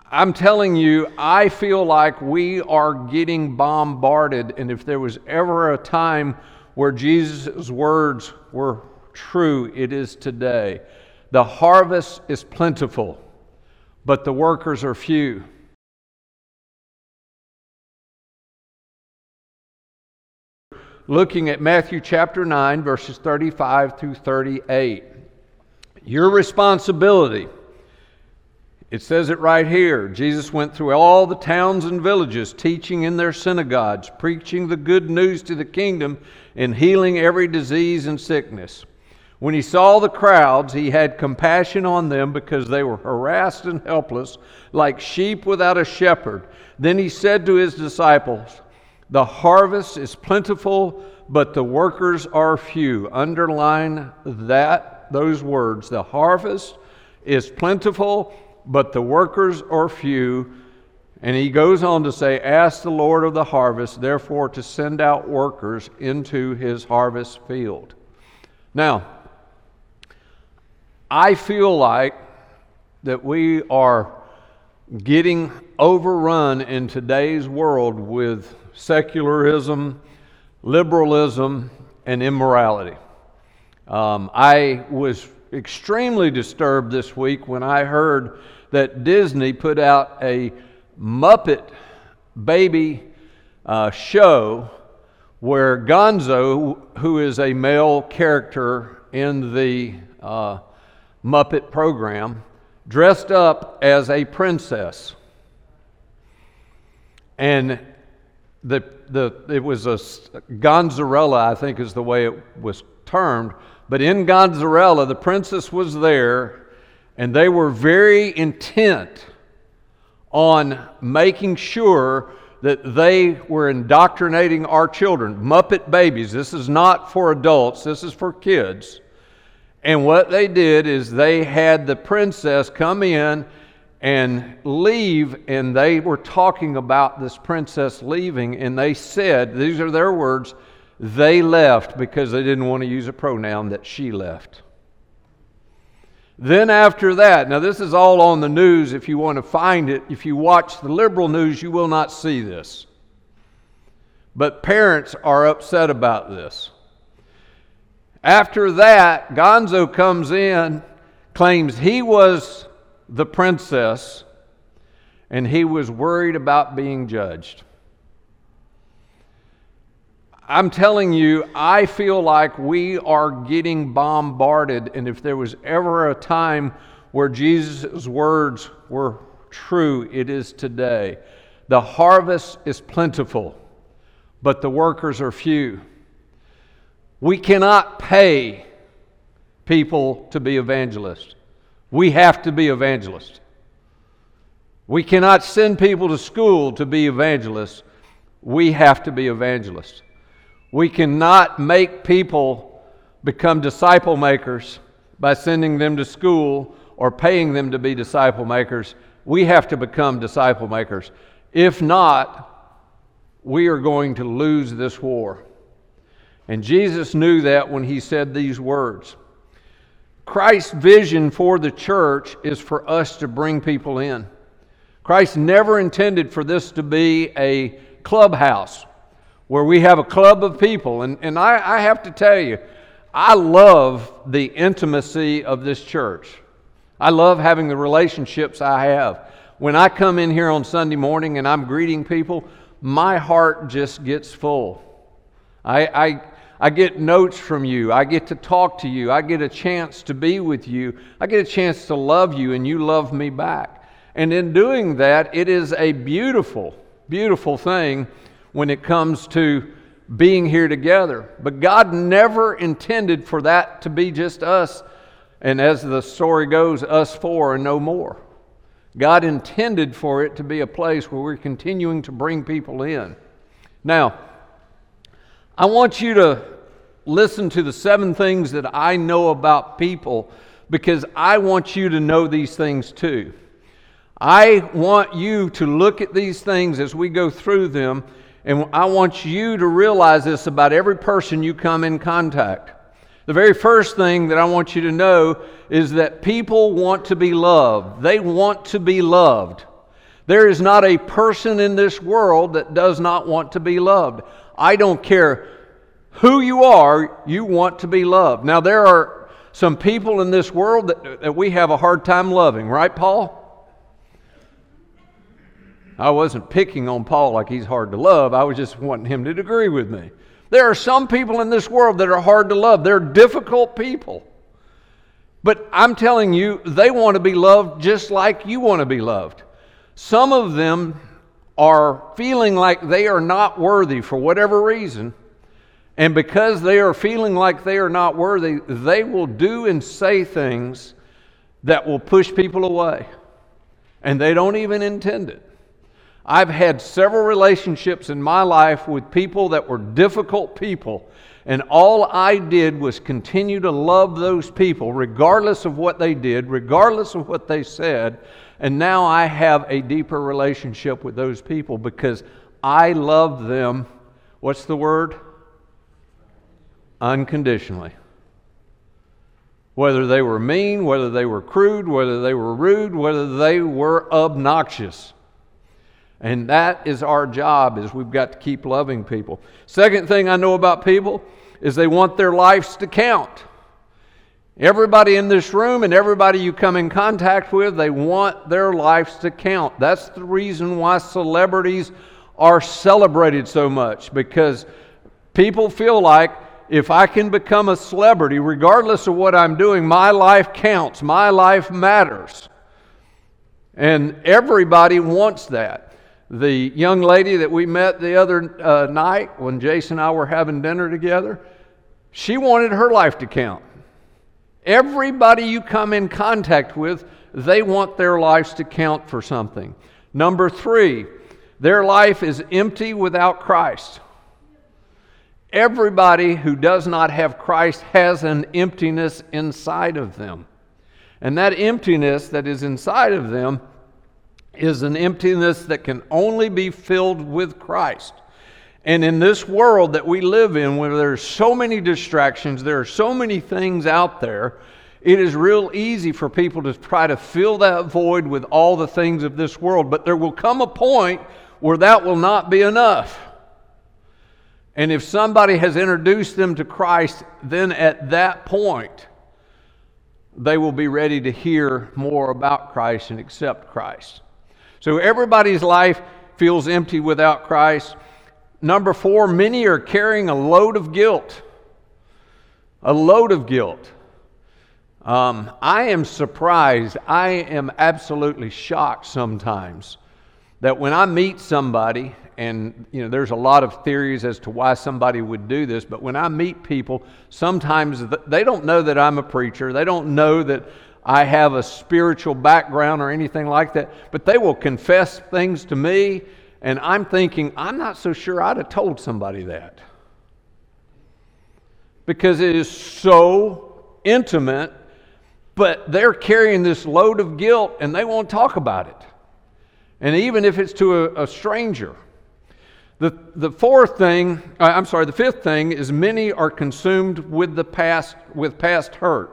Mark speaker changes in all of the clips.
Speaker 1: I'm telling you, I feel like we are getting bombarded, and if there was ever a time where Jesus' words were true, it is today. The harvest is plentiful, but the workers are few. Looking at Matthew chapter 9, verses 35 through 38. Your responsibility. It says it right here. Jesus went through all the towns and villages, teaching in their synagogues, preaching the good news to the kingdom, and healing every disease and sickness. When he saw the crowds, he had compassion on them because they were harassed and helpless, like sheep without a shepherd. Then he said to his disciples, "The harvest is plentiful, but the workers are few." Underline those words. The harvest is plentiful, but the workers are few. And he goes on to say, "Ask the Lord of the harvest, therefore, to send out workers into his harvest field." Now, I feel like that we are getting overrun in today's world with secularism, liberalism, and immorality. I was extremely disturbed this week when I heard that Disney put out a Muppet Baby show where Gonzo, who is a male character in the Muppet program, dressed up as a princess. And it was a Gonzarella, I think is the way it was termed. But in Gonzarella, the princess was there, and they were very intent on making sure that they were indoctrinating our children. Muppet Babies. This is not for adults. This is for kids. And what they did is they had the princess come in and leave, and they were talking about this princess leaving, and they said, these are their words, they left because they didn't want to use a pronoun, that she left. Then after that, now this is all on the news if you want to find it. If you watch the liberal news, you will not see this. But parents are upset about this. After that, Gonzo comes in, claims he was the princess, and he was worried about being judged. I'm telling you, I feel like we are getting bombarded, and if there was ever a time where Jesus' words were true, it is today. The harvest is plentiful, but the workers are few. We cannot pay people to be evangelists. We have to be evangelists. We cannot send people to school to be evangelists. We have to be evangelists. We cannot make people become disciple makers by sending them to school or paying them to be disciple makers. We have to become disciple makers. If not, we are going to lose this war. And Jesus knew that when he said these words. Christ's vision for the church is for us to bring people in. Christ never intended for this to be a clubhouse where we have a club of people. And I have to tell you, I love the intimacy of this church. I love having the relationships I have. When I come in here on Sunday morning and I'm greeting people, my heart just gets full. I get notes from you. I get to talk to you. I get a chance to be with you. I get a chance to love you, and you love me back. And in doing that, it is a beautiful, beautiful thing when it comes to being here together. But God never intended for that to be just us, and as the story goes, us four and no more. God intended for it to be a place where we're continuing to bring people in. Now, I want you to listen to the 7 things that I know about people, because I want you to know these things too. I want you to look at these things as we go through them, and I want you to realize this about every person you come in contact. The very first thing that I want you to know is that people want to be loved. They want to be loved. There is not a person in this world that does not want to be loved. I don't care who you are, you want to be loved. Now, there are some people in this world that we have a hard time loving, right, Paul? I wasn't picking on Paul like he's hard to love. I was just wanting him to agree with me. There are some people in this world that are hard to love. They're difficult people. But I'm telling you, they want to be loved just like you want to be loved. Some of them are feeling like they are not worthy for whatever reason. And because they are feeling like they are not worthy, they will do and say things that will push people away. And they don't even intend it. I've had several relationships in my life with people that were difficult people, and all I did was continue to love those people regardless of what they did, regardless of what they said, and now I have a deeper relationship with those people because I love them, what's the word? Unconditionally. Whether they were mean, whether they were crude, whether they were rude, whether they were obnoxious. And that is our job, is we've got to keep loving people. Second thing I know about people is they want their lives to count. Everybody in this room and everybody you come in contact with, they want their lives to count. That's the reason why celebrities are celebrated so much, because people feel like if I can become a celebrity, regardless of what I'm doing, my life counts, my life matters. And everybody wants that. The young lady that we met the other night when Jason and I were having dinner together, she wanted her life to count. Everybody you come in contact with, they want their lives to count for something. Number 3, their life is empty without Christ. Everybody who does not have Christ has an emptiness inside of them. And that emptiness that is inside of them is an emptiness that can only be filled with Christ. And in this world that we live in, where there's so many distractions, there are so many things out there, it is real easy for people to try to fill that void with all the things of this world. But there will come a point where that will not be enough. And if somebody has introduced them to Christ, then at that point, they will be ready to hear more about Christ and accept Christ. So everybody's life feels empty without Christ. Number 4, many are carrying a load of guilt. A load of guilt. I am surprised, I am absolutely shocked sometimes that when I meet somebody, and there's a lot of theories as to why somebody would do this, but when I meet people, sometimes they don't know that I'm a preacher, they don't know that I have a spiritual background or anything like that, but they will confess things to me, and I'm thinking, I'm not so sure I'd have told somebody that. Because it is so intimate, but they're carrying this load of guilt, and they won't talk about it. And even if it's to a stranger. The fifth thing is many are consumed with past hurt.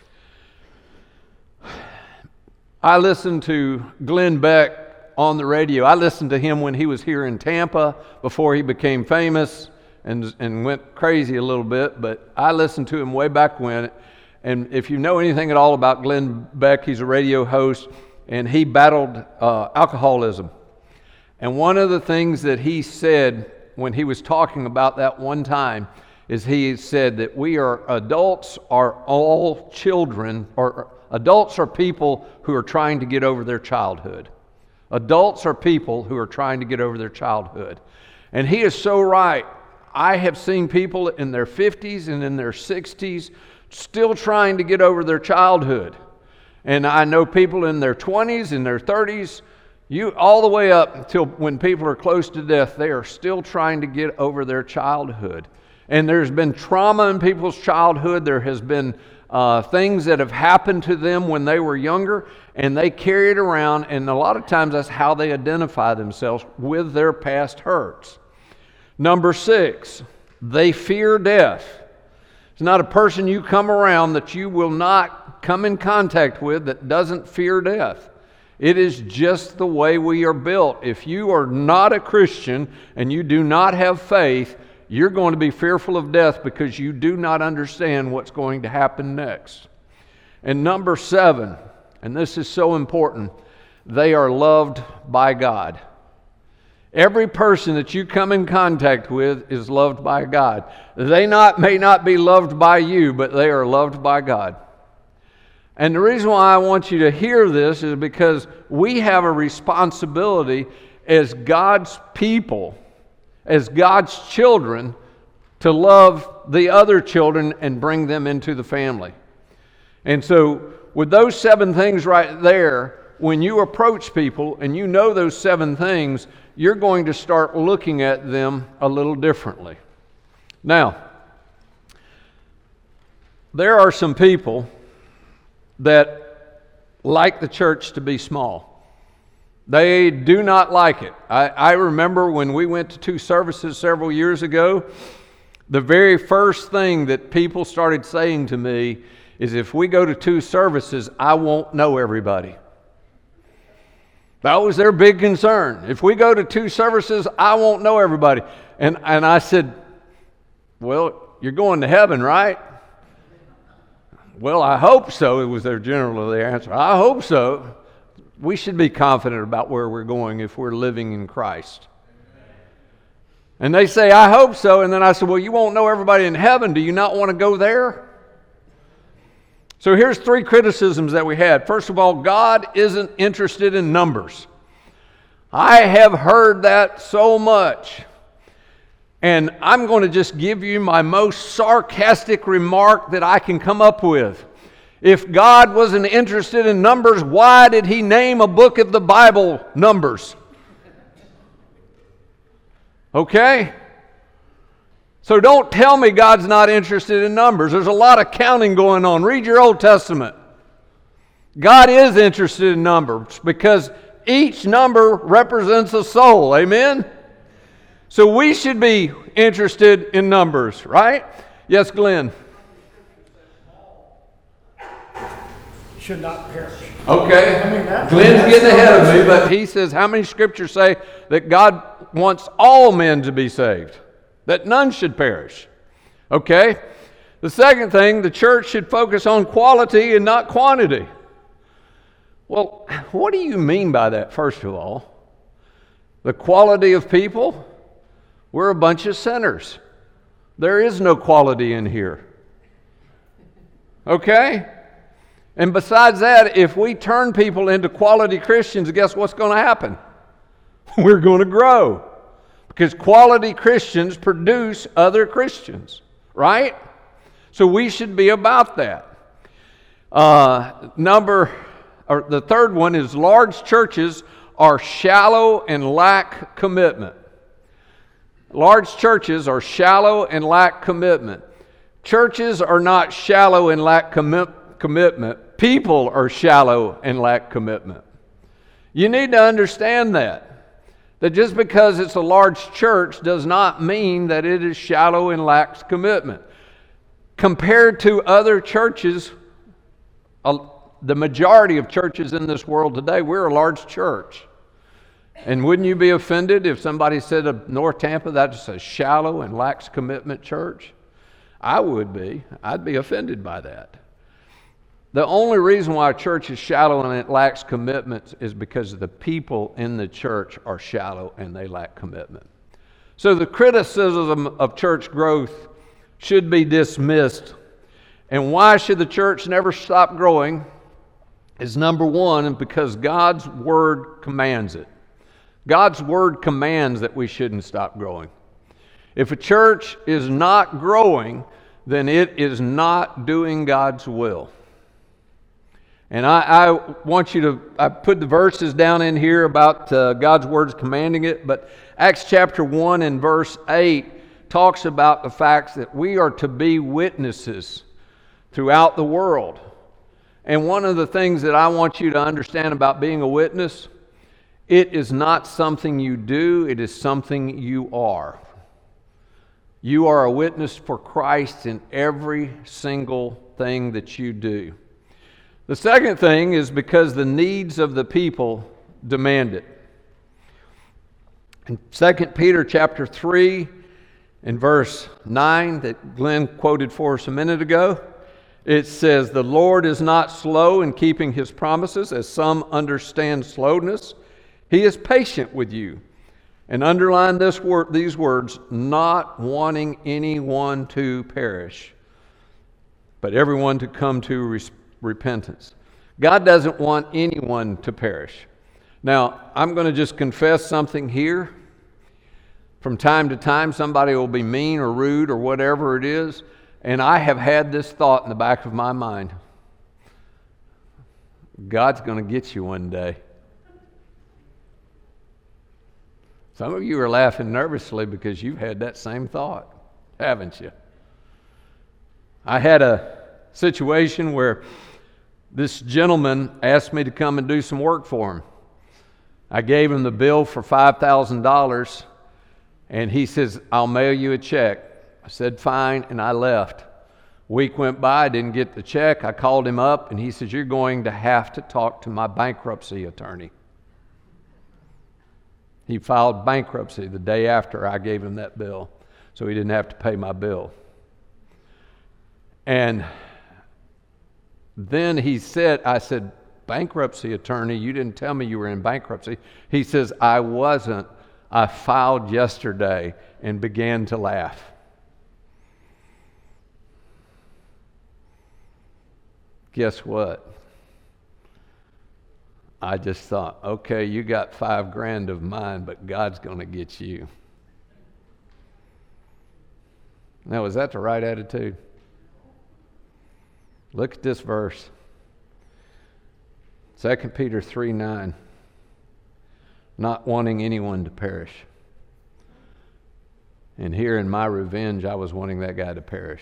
Speaker 1: I listened to Glenn Beck on the radio. I listened to him when he was here in Tampa before he became famous and went crazy a little bit, but I listened to him way back when. And if you know anything at all about Glenn Beck, he's a radio host, and he battled alcoholism. And one of the things that he said when he was talking about that one time is he said that adults are all children, or adults are people who are trying to get over their childhood. Adults are people who are trying to get over their childhood. And he is so right. I have seen people in their 50s and in their 60s still trying to get over their childhood. And I know people in their 20s, in their 30s, all the way up until when people are close to death, they are still trying to get over their childhood. And there's been trauma in people's childhood. There has been things that have happened to them when they were younger, and they carry it around, and a lot of times that's how they identify themselves, with their past hurts. Number 6, they fear death. It's not a person you come around that you will not come in contact with that doesn't fear death. It is just the way we are built. If you are not a Christian and you do not have faith, you're going to be fearful of death because you do not understand what's going to happen next. And number 7, and this is so important, they are loved by God. Every person that you come in contact with is loved by God. They may not be loved by you, but they are loved by God. And the reason why I want you to hear this is because we have a responsibility as God's people, as God's children, to love the other children and bring them into the family. And so with those 7 things right there, when you approach people and you know those 7 things, you're going to start looking at them a little differently. Now, there are some people that like the church to be small. They do not like it. I remember when we went to 2 services several years ago, the very first thing that people started saying to me is, if we go to 2 services, I won't know everybody. That was their big concern. If we go to 2 services, I won't know everybody. And I said, well, you're going to heaven, right? Well, I hope so. It was their general answer. I hope so. We should be confident about where we're going if we're living in Christ. And they say, I hope so. And then I said, well, you won't know everybody in heaven. Do you not want to go there? So here's 3 criticisms that we had. First of all, God isn't interested in numbers. I have heard that so much. And I'm going to just give you my most sarcastic remark that I can come up with. If God wasn't interested in numbers, why did He name a book of the Bible Numbers? Okay? So don't tell me God's not interested in numbers. There's a lot of counting going on. Read your Old Testament. God is interested in numbers because each number represents a soul. Amen? So we should be interested in numbers, right? Yes, Glenn.
Speaker 2: Should not perish.
Speaker 1: Okay. Glenn's getting ahead of me, but he says, how many scriptures say that God wants all men to be saved? That none should perish. Okay? The second thing, the church should focus on quality and not quantity. Well, what do you mean by that, first of all? The quality of people? We're a bunch of sinners. There is no quality in here. Okay? And besides that, if we turn people into quality Christians, guess what's going to happen? We're going to grow. Because quality Christians produce other Christians, right? So we should be about that. The third one is large churches are shallow and lack commitment. Large churches are shallow and lack commitment. Churches are not shallow and lack commitment. People are shallow and lack commitment. You need to understand that just because it's a large church does not mean that it is shallow and lacks commitment. Compared to other churches, the majority of churches in this world today, we're a large church. And wouldn't you be offended if somebody said of North Tampa that's a shallow and lacks commitment church? I would be. I'd be offended by that. The only reason why a church is shallow and it lacks commitment is because the people in the church are shallow and they lack commitment. So the criticism of church growth should be dismissed. And why should the church never stop growing is number one, and because God's Word commands it. God's Word commands that we shouldn't stop growing. If a church is not growing, then it is not doing God's will. And I want you to, I put the verses down in here about God's words commanding it, but Acts chapter 1 and verse 8 talks about the fact that we are to be witnesses throughout the world. And one of the things that I want you to understand about being a witness, it is not something you do, it is something you are. You are a witness for Christ in every single thing that you do. The second thing is because the needs of the people demand it. In 2 Peter chapter 3 and verse 9 that Glenn quoted for us a minute ago, it says, "The Lord is not slow in keeping his promises, as some understand slowness. He is patient with you." And underline these words, "not wanting anyone to perish, but everyone to come to repentance." God doesn't want anyone to perish. Now, I'm going to just confess something here. From time to time, somebody will be mean or rude or whatever it is, and I have had this thought in the back of my mind. God's going to get you one day. Some of you are laughing nervously because you've had that same thought, haven't you? I had a situation where this gentleman asked me to come and do some work for him. I gave him the bill for $5,000, and he says, "I'll mail you a check." I said, "Fine," and I left. A week went by, I didn't get the check. I called him up, and he says, "You're going to have to talk to my bankruptcy attorney." He filed bankruptcy the day after I gave him that bill, so he didn't have to pay my bill. And then I said, "Bankruptcy attorney, you didn't tell me you were in bankruptcy." He says, "I wasn't. I filed yesterday," and began to laugh. Guess what? I just thought, okay, you got $5,000 of mine, but God's going to get you. Now, is that the right attitude? Look at this verse. 2 Peter 3:9. Not wanting anyone to perish. And here in my revenge, I was wanting that guy to perish.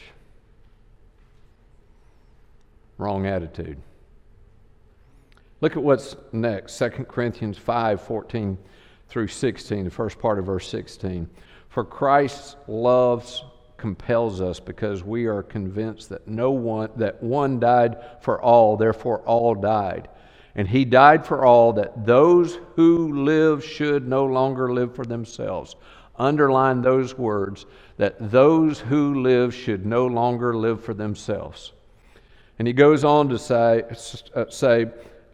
Speaker 1: Wrong attitude. Look at what's next. 2 Corinthians 5:14 through 16, the first part of verse 16. "For Christ's love compels us, because we are convinced that one died for all, therefore all died. And he died for all, that those who live should no longer live for themselves." Underline those words, that those who live should no longer live for themselves. And he goes on to say,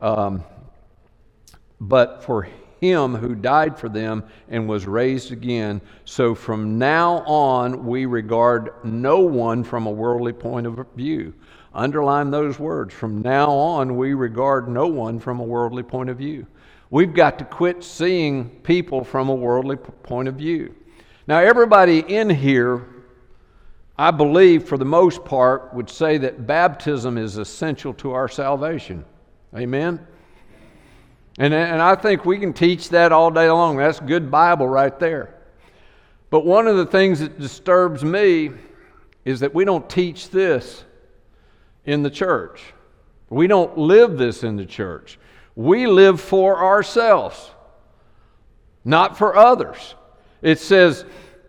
Speaker 1: "But for him who died for them and was raised again, so from now on we regard no one from a worldly point of view." Underline those words. From now on we regard no one from a worldly point of view. We've got to quit seeing people from a worldly point of view. Now, everybody in here, I believe for the most part, would say that baptism is essential to our salvation. Amen? And I think we can teach that all day long. That's good Bible right there. But one of the things that disturbs me is that we don't teach this in the church. We don't live this in the church. We live for ourselves, not for others. It says,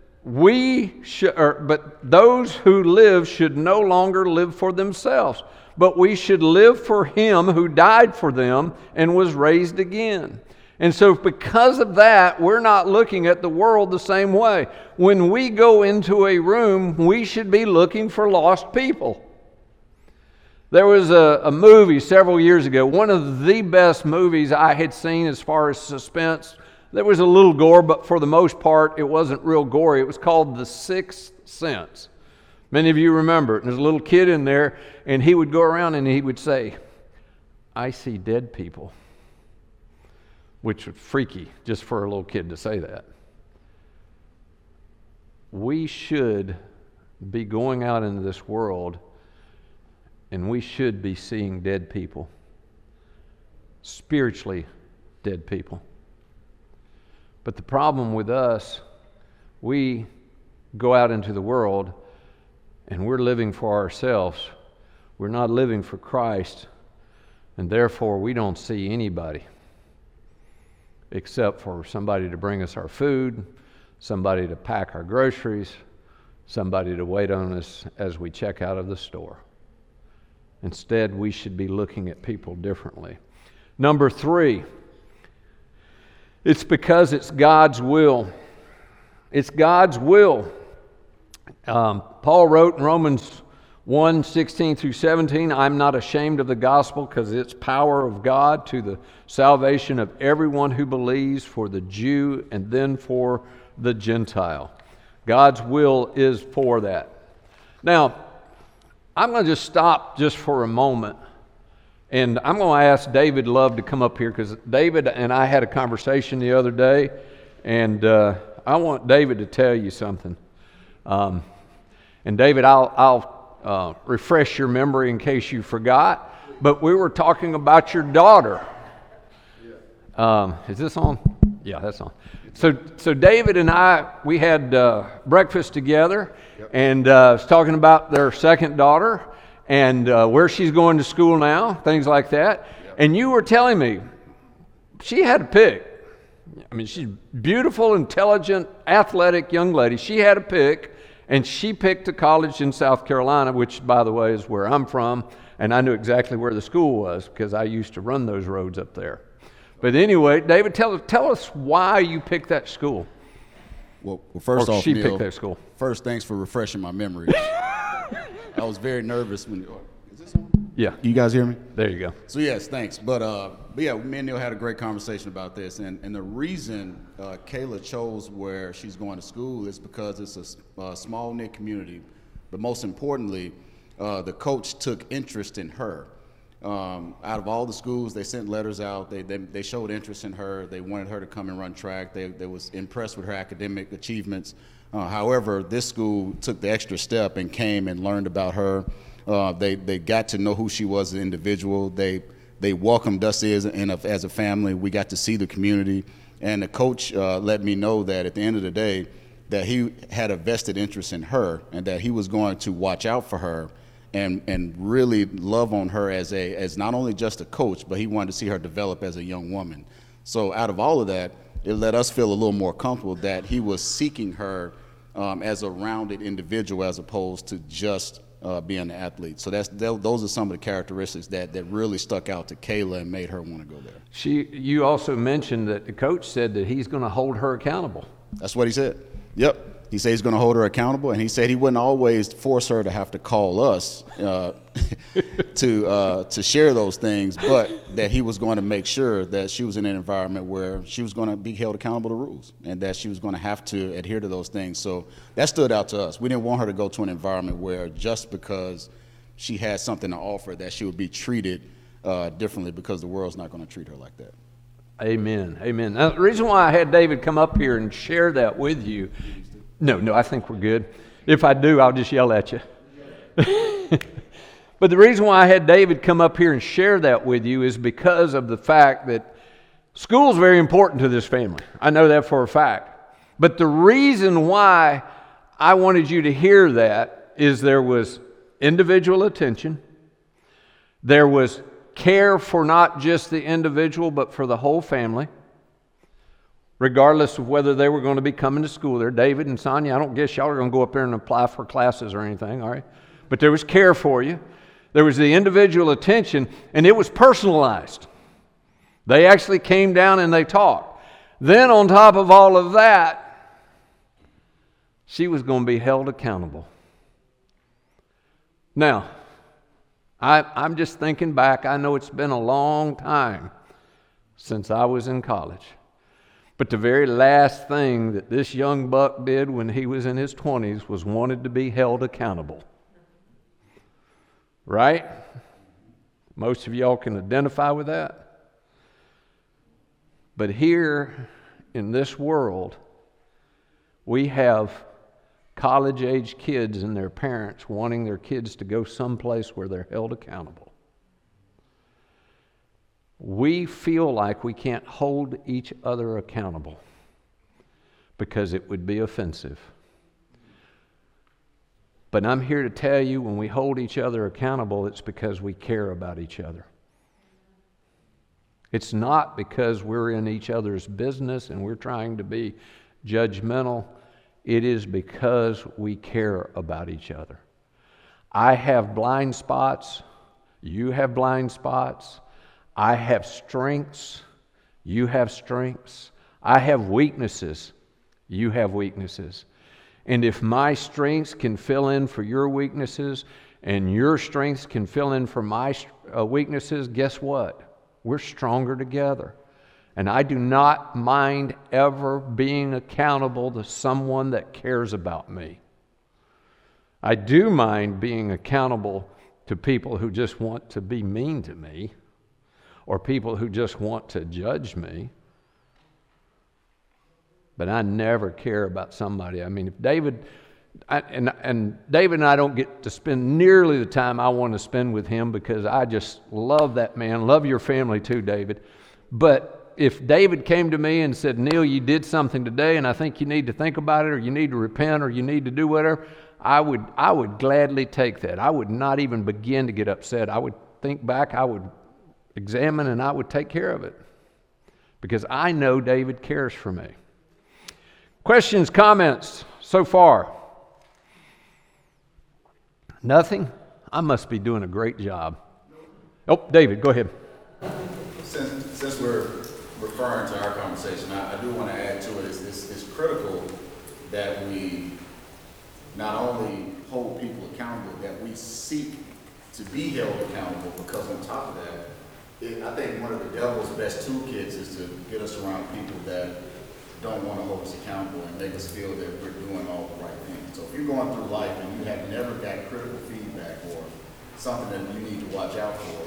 Speaker 1: but those who live should no longer live for themselves, but we should live for him who died for them and was raised again. And so because of that, we're not looking at the world the same way. When we go into a room, we should be looking for lost people. There was a movie several years ago, one of the best movies I had seen as far as suspense. There was a little gore, but for the most part, it wasn't real gory. It was called The Sixth Sense. Many of you remember it. There's a little kid in there, and he would go around and he would say, "I see dead people," which was freaky just for a little kid to say that. We should be going out into this world, and we should be seeing dead people, spiritually dead people. But the problem with us, we go out into the world and we're living for ourselves. We're not living for Christ, and therefore we don't see anybody except for somebody to bring us our food, somebody to pack our groceries, somebody to wait on us as we check out of the store. Instead, we should be looking at people differently. Number 3, it's because it's God's will. It's God's will. Paul wrote in Romans 1:16 through 17, I'm not ashamed of the gospel because it's power of God to the salvation of everyone who believes, for the Jew and then for the Gentile. God's will is for that. Now, I'm going to just stop just for a moment, and I'm going to ask David Love to come up here, because David and I had a conversation the other day, and I want David to tell you something. And David, I'll refresh your memory in case you forgot, but we were talking about your daughter. Is this on? Yeah, that's on. So David and I, we had breakfast together, and was talking about their second daughter and where she's going to school now, things like that. And you were telling me she had to pick. I mean, she's a beautiful, intelligent, athletic young lady. She had to pick, and she picked a college in South Carolina, which, by the way, is where I'm from, and I knew exactly where the school was because I used to run those roads up there. But anyway, David, tell us why you picked that school.
Speaker 3: Well, first off,
Speaker 1: she
Speaker 3: Neil,
Speaker 1: picked that school.
Speaker 3: First, thanks for refreshing my memory. I was very nervous when. Is this on?
Speaker 1: Yeah.
Speaker 3: You guys hear me?
Speaker 1: There you go.
Speaker 3: So yes, thanks. But yeah, me and Neil had a great conversation about this, and the reason Kayla chose where she's going to school is because it's a small knit community, but most importantly, the coach took interest in her. Out of all the schools, they sent letters out. They showed interest in her. They wanted her to come and run track. They was impressed with her academic achievements. However, this school took the extra step and came and learned about her. They got to know who she was as an individual. They welcomed us as a family. We got to see the community, and the coach let me know that at the end of the day, that he had a vested interest in her, and that he was going to watch out for her and really love on her as not only just a coach, but he wanted to see her develop as a young woman. So out of all of that, it let us feel a little more comfortable that he was seeking her as a rounded individual as opposed to just being an athlete. So those are some of the characteristics that really stuck out to Kayla and made her want to go there.
Speaker 1: You also mentioned that the coach said that he's going to hold her accountable.
Speaker 3: That's what he said. Yep. He said he's going to hold her accountable, and he said he wouldn't always force her to have to call us to share those things, but that he was going to make sure that she was in an environment where she was going to be held accountable to rules, and that she was going to have to adhere to those things. So that stood out to us. We didn't want her to go to an environment where just because she had something to offer that she would be treated differently, because the world's not going to treat her like that. Amen.
Speaker 1: Amen. Now, the reason why I had David come up here and share that with you, no, I think we're good. If I do, I'll just yell at you. But the reason why I had David come up here and share that with you is because of the fact that school is very important to this family. I know that for a fact. But the reason why I wanted you to hear that is there was individual attention. There was care for not just the individual, but for the whole family, regardless of whether they were going to be coming to school there. David and Sonia, I don't guess y'all are going to go up there and apply for classes or anything, all right? But there was care for you. There was the individual attention, and it was personalized. They actually came down and they talked. Then on top of all of that, she was going to be held accountable. Now, I'm just thinking back. I know it's been a long time since I was in college. But the very last thing that this young buck did when he was in his 20s was wanted to be held accountable. Right? Most of y'all can identify with that. But here in this world, we have college-age kids and their parents wanting their kids to go someplace where they're held accountable. We feel like we can't hold each other accountable because it would be offensive. But I'm here to tell you, when we hold each other accountable, it's because we care about each other. It's not because we're in each other's business and we're trying to be judgmental. It is because we care about each other. I have blind spots. You have blind spots. I have strengths. You have strengths. I have weaknesses. You have weaknesses. And if my strengths can fill in for your weaknesses and your strengths can fill in for my weaknesses, guess what? We're stronger together. And I do not mind ever being accountable to someone that cares about me. I do mind being accountable to people who just want to be mean to me or people who just want to judge me. But I never care about somebody. I mean, if David, David and I don't get to spend nearly the time I want to spend with him because I just love that man. Love your family too, David. But if David came to me and said, Neil, you did something today and I think you need to think about it or you need to repent or you need to do whatever, I would gladly take that. I would not even begin to get upset. I would think back, I would examine, and I would take care of it because I know David cares for me. Questions, comments so far? Nothing? I must be doing a great job. Oh, David, go ahead.
Speaker 3: Since we're referring to our conversation, I do want to add to it, it's critical that we not only hold people accountable, that we seek to be held accountable, because on top of that, I think one of the devil's best toolkits is to get us around people that don't want to hold us accountable and make us feel that we're doing all the right things. So if you're going through life and you have never got critical feedback or something that you need to watch out for,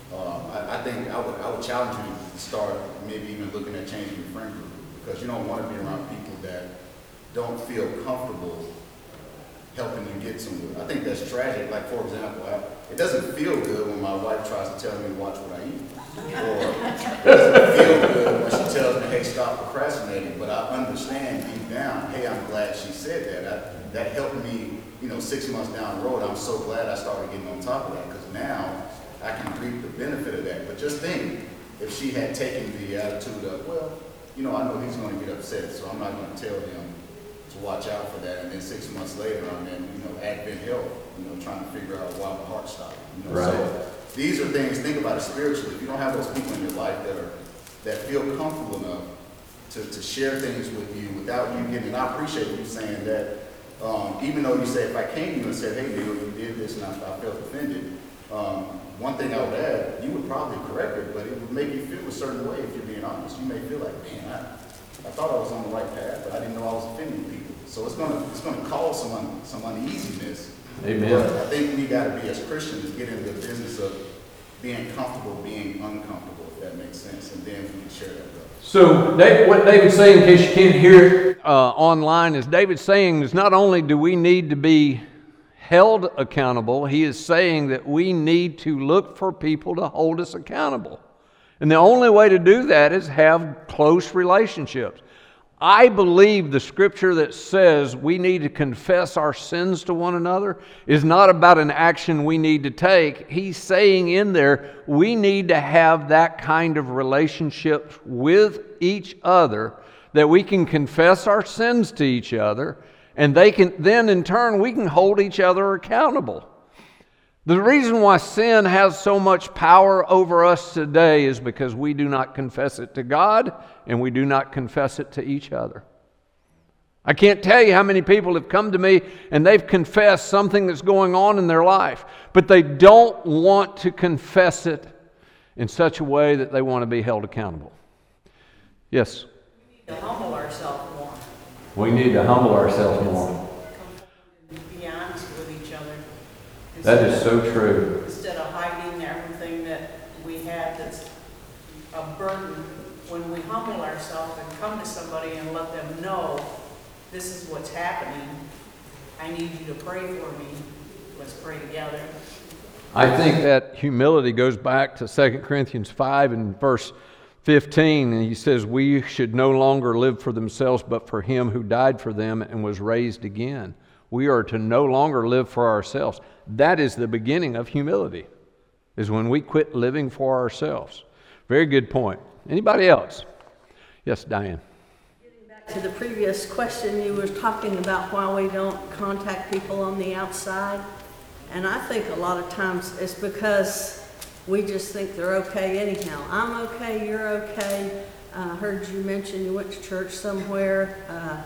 Speaker 3: I think I would challenge you to start maybe even looking at changing your friend group, because you don't want to be around people that don't feel comfortable helping you get somewhere. I think that's tragic. Like, for example, it doesn't feel good when my wife tries to tell me to watch what I eat. Or it doesn't feel good when she tells me, hey, stop procrastinating. But I understand deep down, hey, I'm glad she said that. That helped me, 6 months down the road. I'm so glad I started getting on top of that, because now I can reap the benefit of that. But just think, if she had taken the attitude of, well, I know he's going to get upset, so I'm not going to tell him to watch out for that. And then 6 months later, I'm in, Advent help, trying to figure out why my heart stopped.
Speaker 1: Right.
Speaker 3: So these are things, think about it spiritually. If you don't have those people in your life that feel comfortable enough to share things with you without you getting, and I appreciate you saying that, even though you say, if I came to you and said, hey, Neil, you did this and I felt offended, one thing I would add, you would probably correct it, but it would make you feel a certain way if you're being honest. You may feel like, man, I thought I was on the right path, but I didn't know I was offending people. So it's gonna cause some uneasiness.
Speaker 1: Amen.
Speaker 3: But I think we got to be, as Christians, get into the business of being comfortable, being uncomfortable, if that makes sense, and then we can share that with others.
Speaker 1: So what David's saying, in case you can't hear it online, is David's saying is not only do we need to be held accountable, he is saying that we need to look for people to hold us accountable. And the only way to do that is have close relationships. I believe the scripture that says we need to confess our sins to one another is not about an action we need to take. He's saying in there we need to have that kind of relationship with each other, that we can confess our sins to each other, and then in turn we can hold each other accountable. The reason why sin has so much power over us today is because we do not confess it to God and we do not confess it to each other. I can't tell you how many people have come to me and they've confessed something that's going on in their life, but they don't want to confess it in such a way that they want to be held accountable. Yes?
Speaker 4: We need to humble ourselves more.
Speaker 1: We need to humble ourselves more.
Speaker 4: Be honest with each other.
Speaker 1: That is so true.
Speaker 4: Instead of hiding everything that we have that's a burden, when we humble ourselves and come to somebody and let them know, this is what's happening, I need you to pray for me, let's pray together.
Speaker 1: I think that humility goes back to 2 Corinthians 5 and verse 15, and he says, we should no longer live for themselves, but for him who died for them and was raised again. We are to no longer live for ourselves. That is the beginning of humility, is when we quit living for ourselves. Very good point. Anybody else? Yes, Diane.
Speaker 5: Getting back to the previous question, you were talking about why we don't contact people on the outside. And I think a lot of times it's because We just think they're okay anyhow. I'm okay, you're okay. I heard you mention you went to church somewhere.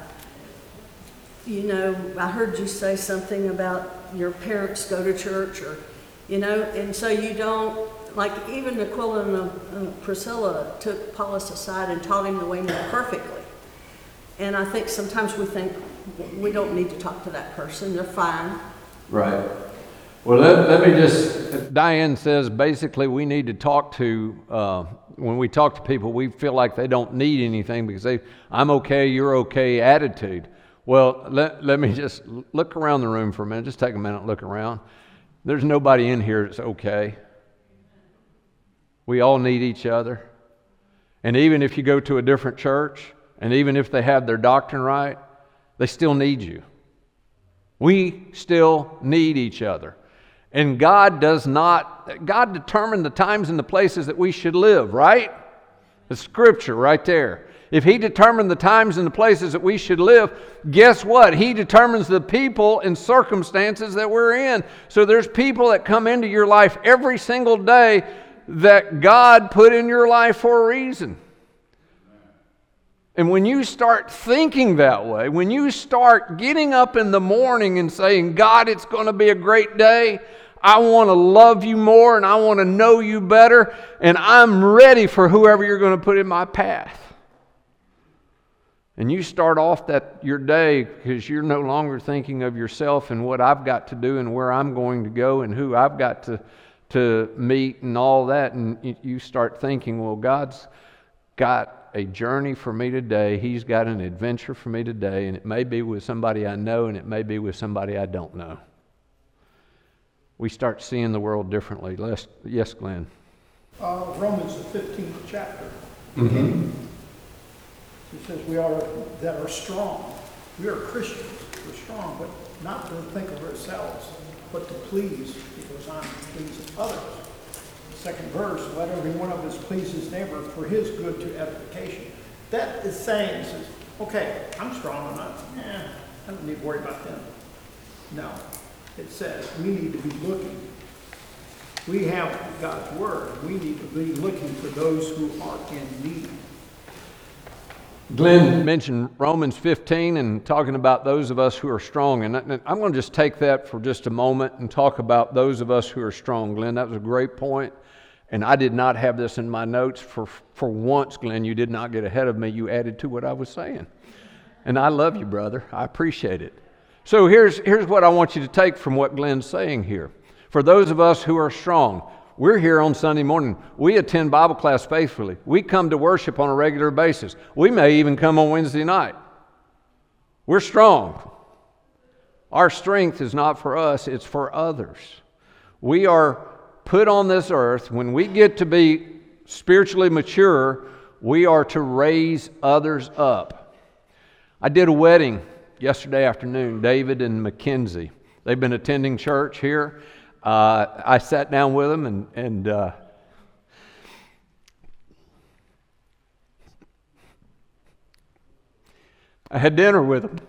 Speaker 5: I heard you say something about your parents go to church, or, and so you don't, like even Aquila and Priscilla took Paulus aside and taught him the way more perfectly. And I think sometimes we think we don't need to talk to that person, they're fine.
Speaker 1: Right. Well, let me just, Diane says basically we need to talk to, when we talk to people, we feel like they don't need anything because I'm okay, you're okay attitude. Well, let me just look around the room for a minute. Just take a minute and look around. There's nobody in here that's okay. We all need each other. And even if you go to a different church, and even if they have their doctrine right, they still need you. We still need each other. And God determined the times and the places that we should live, right? The scripture right there. If He determined the times and the places that we should live, guess what? He determines the people and circumstances that we're in. So there's people that come into your life every single day that God put in your life for a reason. And when you start thinking that way, when you start getting up in the morning and saying, God, it's going to be a great day, I want to love you more and I want to know you better, and I'm ready for whoever you're going to put in my path. And you start off your day because you're no longer thinking of yourself and what I've got to do and where I'm going to go and who I've got to meet and all that. And you start thinking, well, God's got a journey for me today. He's got an adventure for me today. And it may be with somebody I know and it may be with somebody I don't know. We start seeing the world differently. Yes, Glenn.
Speaker 2: Romans, the 15th chapter.
Speaker 1: Mm-hmm.
Speaker 2: It says we are that are strong. We are Christians. We're strong, but not to think of ourselves, but to please, because I'm to please others. The second verse, let every one of us please his neighbor for his good to edification. That is saying, says, okay, I'm strong enough. I don't need to worry about them. No. It says we need to be looking. We have God's word. We need to be looking for those who are in need.
Speaker 1: Glenn mentioned Romans 15 and talking about those of us who are strong. And I'm going to just take that for just a moment and talk about those of us who are strong. Glenn, that was a great point. And I did not have this in my notes. For once, Glenn, you did not get ahead of me. You added to what I was saying. And I love you, brother. I appreciate it. So here's what I want you to take from what Glenn's saying here. For those of us who are strong, we're here on Sunday morning. We attend Bible class faithfully. We come to worship on a regular basis. We may even come on Wednesday night. We're strong. Our strength is not for us, it's for others. We are put on this earth. When we get to be spiritually mature, we are to raise others up. I did a wedding yesterday afternoon, David and Mackenzie. They've been attending church here. I sat down with them and I had dinner with them.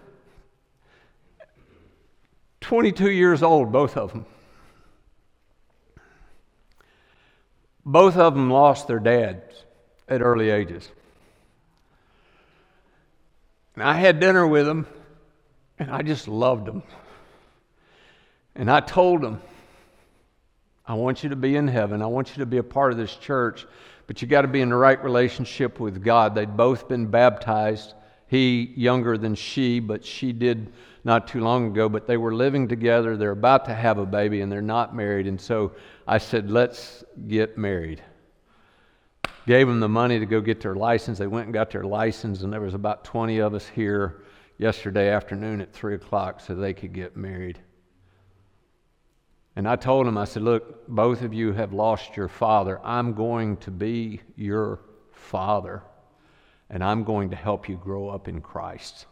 Speaker 1: 22 years old, both of them. Both of them lost their dads at early ages. And I had dinner with them, and I just loved them. And I told them, I want you to be in heaven. I want you to be a part of this church, but you got to be in the right relationship with God. They'd both been baptized. He younger than she, but she did not too long ago. But they were living together. They're about to have a baby, and they're not married. And so I said, let's get married. Gave them the money to go get their license. They went and got their license, and there was about 20 of us here yesterday afternoon at 3 o'clock so they could get married. And I told him, I said, look, both of you have lost your father. I'm going to be your father, and I'm going to help you grow up in Christ.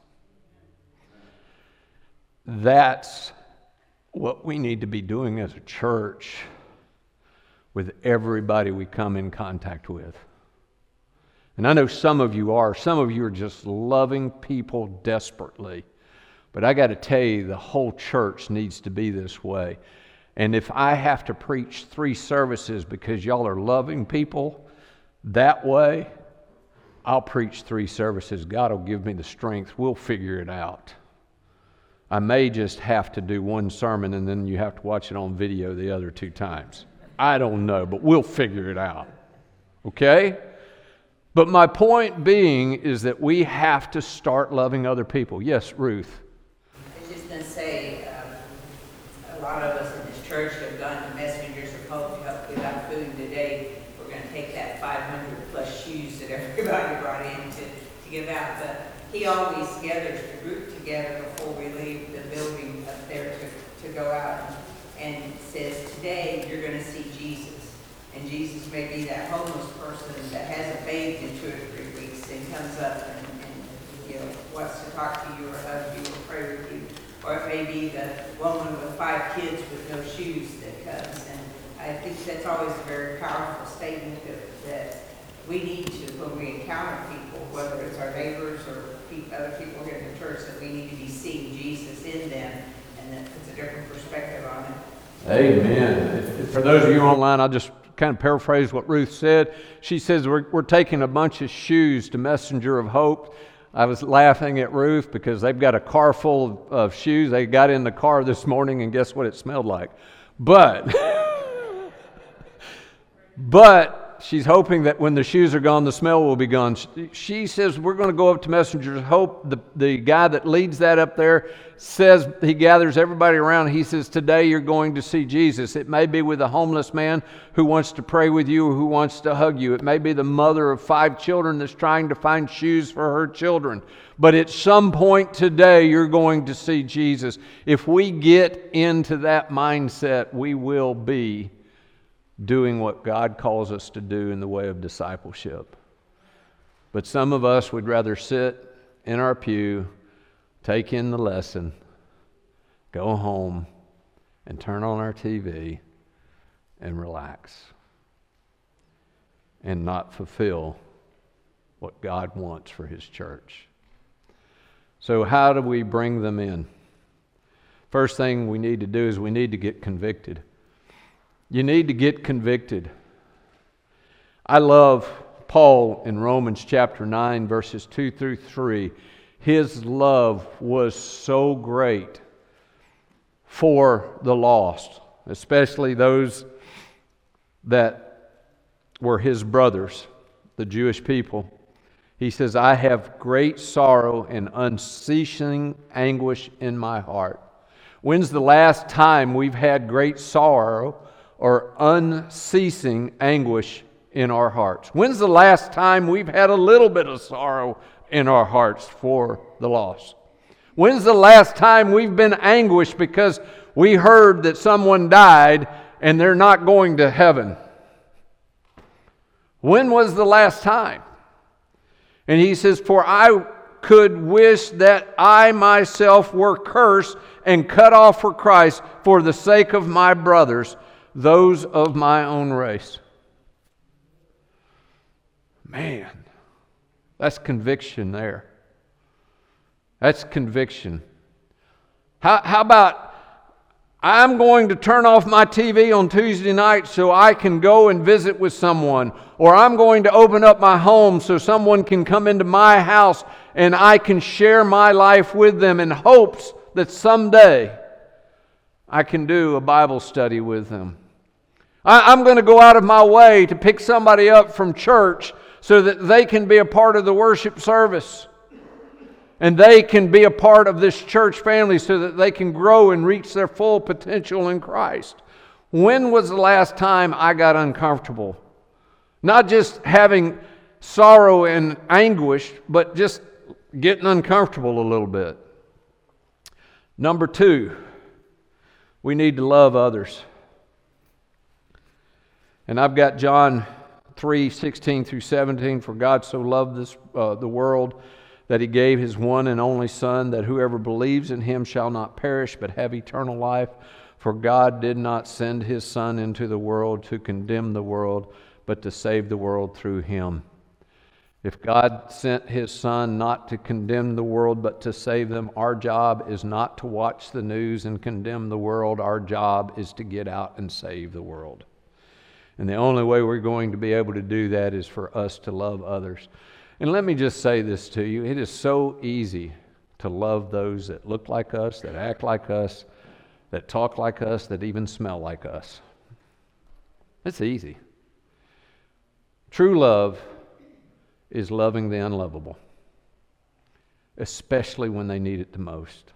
Speaker 1: That's what we need to be doing as a church with everybody we come in contact with. And I know some of you are. Some of you are just loving people desperately. But I got to tell you, the whole church needs to be this way. And if I have to preach 3 services because y'all are loving people that way, I'll preach 3 services. God will give me the strength. We'll figure it out. I may just have to do 1 sermon and then you have to watch it on video the other 2 times. I don't know, but we'll figure it out. Okay? But my point being is that we have to start loving other people. Yes, Ruth.
Speaker 6: I was just going to say, a lot of us in this church have gone to Messengers of Hope to help give out food. Today, we're going to take that 500 plus shoes that everybody brought in to give out. But he always gathers the group together before we leave the building up there to go out and says, today you're going to see Jesus. And Jesus may be that homeless person that hasn't bathed in 2 or 3 weeks and comes up and wants to talk to you or hug you or pray with you. Or it may be the woman with 5 kids with no shoes that comes. And I think that's always a very powerful statement that we need to, when we encounter people, whether it's our neighbors or other people here in the church, that we need to be seeing Jesus in them, and that puts a different perspective on it.
Speaker 1: Amen. For those of you online, I'll just kind of paraphrase what Ruth said. She says, we're taking a bunch of shoes to Messenger of Hope. I was laughing at Ruth because they've got a car full of shoes. They got in the car this morning and guess what it smelled like? But she's hoping that when the shoes are gone, the smell will be gone. She says, we're going to go up to Messenger of Hope. The guy that leads that up there says, he gathers everybody around. He says, today you're going to see Jesus. It may be with a homeless man who wants to pray with you or who wants to hug you. It may be the mother of 5 children that's trying to find shoes for her children. But at some point today, you're going to see Jesus. If we get into that mindset, we will be doing what God calls us to do in the way of discipleship. But some of us would rather sit in our pew, take in the lesson, go home, and turn on our TV and relax and not fulfill what God wants for His church. So how do we bring them in? First thing we need to do is we need to get convicted. You need to get convicted. I love Paul in Romans chapter 9, verses 2 through 3. His love was so great for the lost, especially those that were his brothers, the Jewish people. He says, I have great sorrow and unceasing anguish in my heart. When's the last time we've had great sorrow or unceasing anguish in our hearts? When's the last time we've had a little bit of sorrow in our hearts for the lost? When's the last time we've been anguished because we heard that someone died and they're not going to heaven? When was the last time? And he says, for I could wish that I myself were cursed and cut off for Christ for the sake of my brothers, those of my own race. Man, that's conviction there. That's conviction. How about, I'm going to turn off my TV on Tuesday night so I can go and visit with someone. Or I'm going to open up my home so someone can come into my house and I can share my life with them in hopes that someday I can do a Bible study with them. I'm going to go out of my way to pick somebody up from church so that they can be a part of the worship service. And they can be a part of this church family so that they can grow and reach their full potential in Christ. When was the last time I got uncomfortable? Not just having sorrow and anguish, but just getting uncomfortable a little bit. Number 2, we need to love others. And I've got John 3:16 through 17. For God so loved the world that He gave His one and only Son, that whoever believes in Him shall not perish but have eternal life. For God did not send His Son into the world to condemn the world, but to save the world through Him. If God sent His Son not to condemn the world but to save them, our job is not to watch the news and condemn the world. Our job is to get out and save the world. And the only way we're going to be able to do that is for us to love others. And let me just say this to you. It is so easy to love those that look like us, that act like us, that talk like us, that even smell like us. It's easy. True love is loving the unlovable, especially when they need it the most.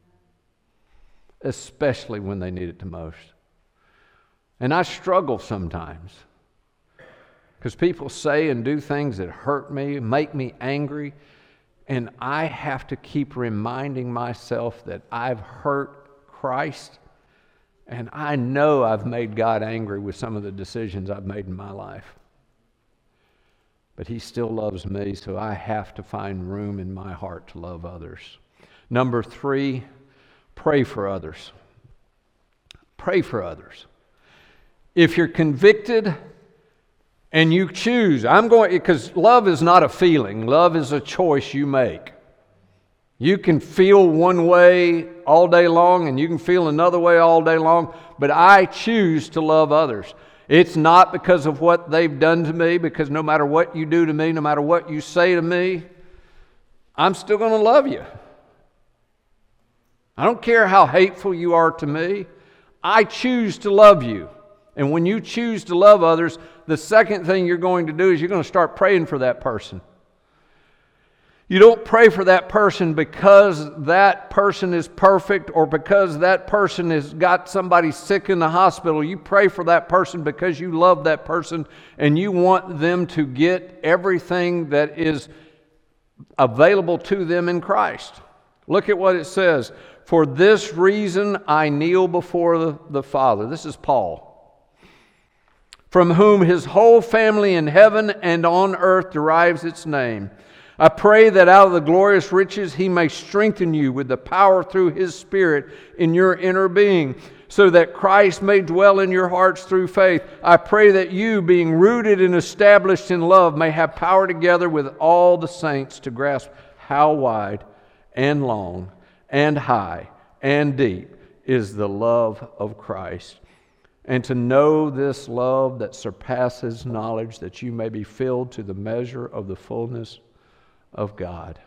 Speaker 1: Especially when they need it the most. And I struggle sometimes because people say and do things that hurt me, make me angry, and I have to keep reminding myself that I've hurt Christ, and I know I've made God angry with some of the decisions I've made in my life. But He still loves me, so I have to find room in my heart to love others. Number 3, pray for others. Pray for others. If you're convicted and you choose, because love is not a feeling, love is a choice you make. You can feel one way all day long and you can feel another way all day long, but I choose to love others. It's not because of what they've done to me, because no matter what you do to me, no matter what you say to me, I'm still going to love you. I don't care how hateful you are to me. I choose to love you. And when you choose to love others, the second thing you're going to do is you're going to start praying for that person. You don't pray for that person because that person is perfect or because that person has got somebody sick in the hospital. You pray for that person because you love that person and you want them to get everything that is available to them in Christ. Look at what it says. For this reason I kneel before the Father. This is Paul. From whom His whole family in heaven and on earth derives its name. I pray that out of the glorious riches He may strengthen you with the power through His Spirit in your inner being, so that Christ may dwell in your hearts through faith. I pray that you, being rooted and established in love, may have power together with all the saints to grasp how wide and long and high and deep is the love of Christ, and to know this love that surpasses knowledge, that you may be filled to the measure of the fullness of God.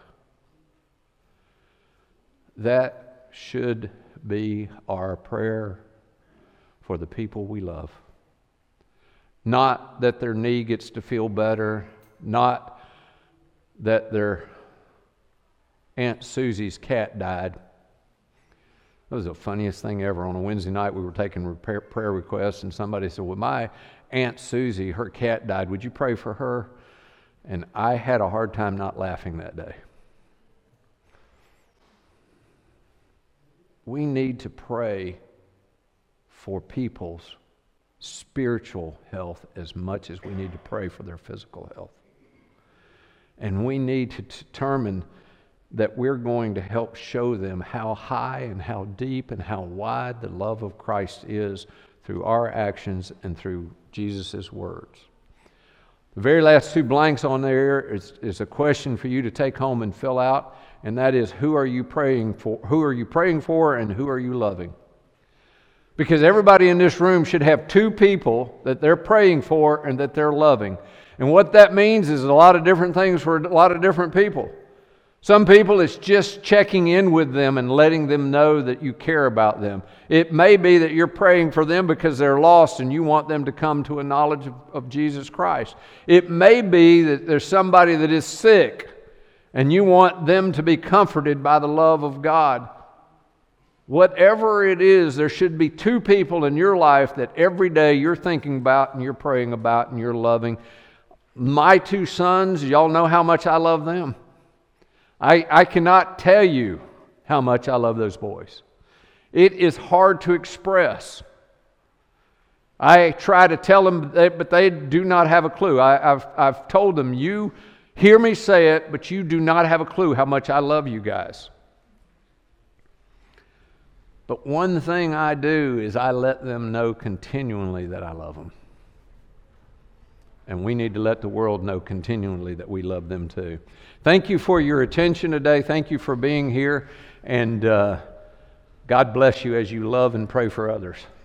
Speaker 1: That should be our prayer for the people we love. Not that their knee gets to feel better, not that their Aunt Susie's cat died. That was the funniest thing ever. On a Wednesday night, we were taking prayer requests, and somebody said, well, my Aunt Susie, her cat died. Would you pray for her? And I had a hard time not laughing that day. We need to pray for people's spiritual health as much as we need to pray for their physical health. And we need to determine that we're going to help show them how high and how deep and how wide the love of Christ is through our actions and through Jesus' words. The very last 2 blanks on there is a question for you to take home and fill out, and that is, who are you praying for? Who are you praying for, and who are you loving? Because everybody in this room should have 2 people that they're praying for and that they're loving. And what that means is a lot of different things for a lot of different people. Some people, it's just checking in with them and letting them know that you care about them. It may be that you're praying for them because they're lost and you want them to come to a knowledge of Jesus Christ. It may be that there's somebody that is sick and you want them to be comforted by the love of God. Whatever it is, there should be 2 people in your life that every day you're thinking about and you're praying about and you're loving. My 2 sons, y'all know how much I love them. I cannot tell you how much I love those boys. It is hard to express. I try to tell them, but they do not have a clue. I've told them, you hear me say it, but you do not have a clue how much I love you guys. But one thing I do is I let them know continually that I love them. And we need to let the world know continually that we love them too. Thank you for your attention today. Thank you for being here. And God bless you as you love and pray for others.